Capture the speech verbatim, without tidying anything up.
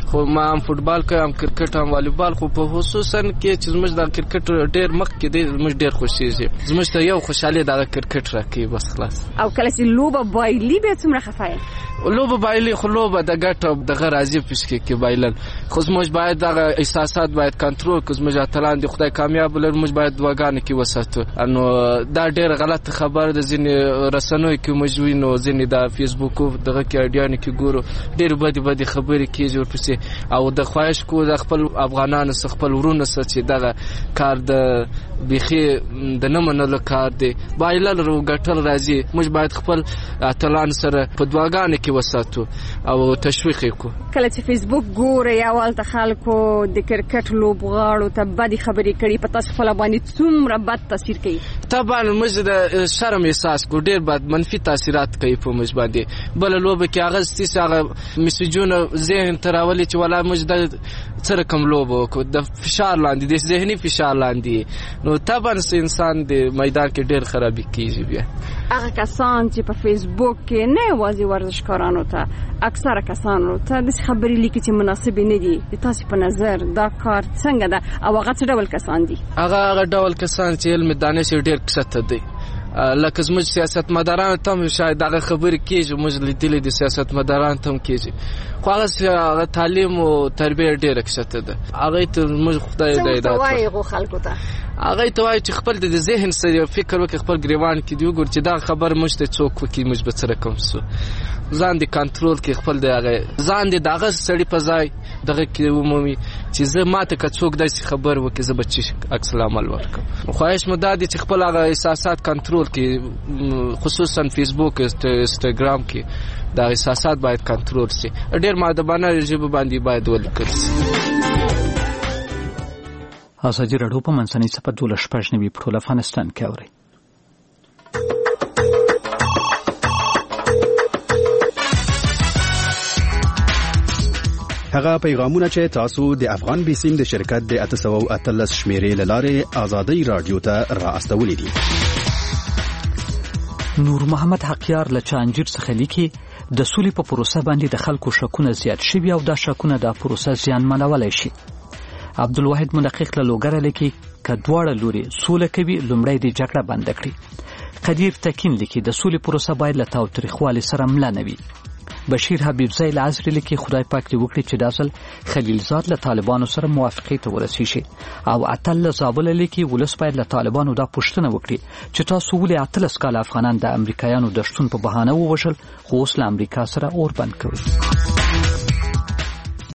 خو ما هم فوټبال کوم هم کرکټ هم والیبال خو په خصوصا کې چې زموږ د کرکټ ډیر مخ کې دی زموږ ډیر خوشیږي زموږ ته یو خوشحالي د کرکټ راکې بس خلاص. او کله چې لوبه بایلي به څومره خفای لوبه بایلي خو لوبه د ګټ دغه راځي پښکې کې بایلل خو زموږ باید دغه احساسات باید کنټرول کړو زموږ اتلان دي خدای کامیاب لر موږ باید دواګانې کې وساتو. نو دا ډیر غلط خبر د ځینې رسنوي کې موږ وینو ځینې د فیسبوک دغه کې اډیان کې ګورو ډیر بدې بدې خبرې کېږي ورپسې او د خواهش کو د خپل افغانانو څخه خپل ورونو سره چې دغه کار د بيخي د نه منلو کار دی بایلل رو ګټل راځي موږ باید خپل اتلان سره په دواګانې کې وساتو او تشویق وکړو. کله چې فیسبوک ګوري اول ته خلکو د کرکټ لوبغاړو ته بدې خبرې کړي په تاسو خپل باندې څومره بد تاثیر کوي؟ طبعا موږ د شرم احساس کو ډیر بد منفي تاثیرات کوي په موږ باندې. بل لوبه کې هغه ستاسو هغه میسجونه ذهن تراولي چې ولا موږ د سره کوم لوبه کو د فشار لاندې د ذهني فشار لاندې نو طبعا انسان د میدان کې ډیر خرابې کیږي. بیا هغه کسان چې په فیسبوک کې نه وازي ورزشکارانو ته اکثره کسانو ته د خبرې لیکي چې مناسب نه دي د تاسو په نظر دا کار څنګه ده او هغه څه ډول کسان دي؟ هغه هغه ډول کسان چې علم دانش ډیر کسته دي لکه زموږ سیاستمداران ته شاید دغه خبرې کېږي موږ لیدلې د سیاستمداران ته هم کېږي خو هغه تعلیم او تربیه ډېره کښته ده هغه ته موږ خدای د هدایت وایي غو خلکو ته هغه ته وایي چې خپل د ذهن سره فکر وکړي خپل ګریوان کې دی وګور چې دا خبر موږ ته څوک وکړي موږ به سره کوم سو ځان دې کنټرول کې خپل د هغه ځان دې دغه سړی په ځای دغه کې ومومي چې زه ماته که څوک داسې خبر وکړي زه به چې عکس العمل ورکړم. خواهش مو دا دی چې خپل هغه احساسات کنټرول کې خصوصا فیسبوک انستاګرام کې دا احساسات باید کنټرول شي ډېر مؤدبانه ژبه باندې باید ولیکل شي. ازادي راډیو په منځنۍ صفحه دوله شپږ نوي په ټول افغانستان کې اوري. هغه پیغامونه چې تاسو د افغان بیسیم د شرکت د اته سوه او اتلس شمیرې لاره آزادي رادیو ته را استولې دي. نور محمد حقیار له چانجیر څخه لیکي د سولې په پروسه باندې د خلکو شکونه زیات شوي او دا شکونه د پروسه زیانمنولی شي. عبدالواحد منقق له لوګره لیکي که دواړه لوري سوله کوي لومړی د جګړه بنده کړي. قدیر تکین لیکي د سولې پروسه باید له تاوتریخوالي سره مله نه وي. بشیر حبیب زیل عصری لیکي خدای پاک دې وکړي چې دا ځل خلیلزاد له طالبانو سره موافقې ته ورسیږي. او اتل له زابل لیکي ولس باید له طالبانو دا پوښتنه وکړي چې تاسو ولې اتلس کاله افغانان د امریکایانو د شتون په بهانه ووژل خو اوس له امریکا سره اور بند کوي.